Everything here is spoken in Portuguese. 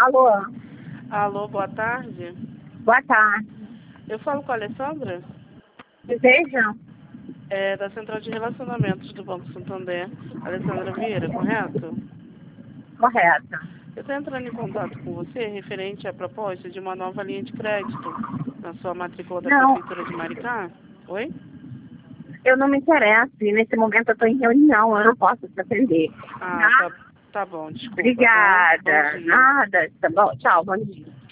Alô, Alô, boa tarde. boa tarde. Eu falo com a Alessandra, Desejam? da Central de Relacionamentos do Banco Santander. Alessandra Vieira, correto? Correto. Eu estou entrando em contato com você referente à proposta de uma nova linha de crédito na sua matrícula da Não, Prefeitura de Maricá. Oi? eu não me interesso. E nesse momento eu estou em reunião, eu não posso te atender. Ah, Tá? tá bom, desculpa, tá? Bom Obrigada. dia. Nada. Tá bom. Tchau, bom dia.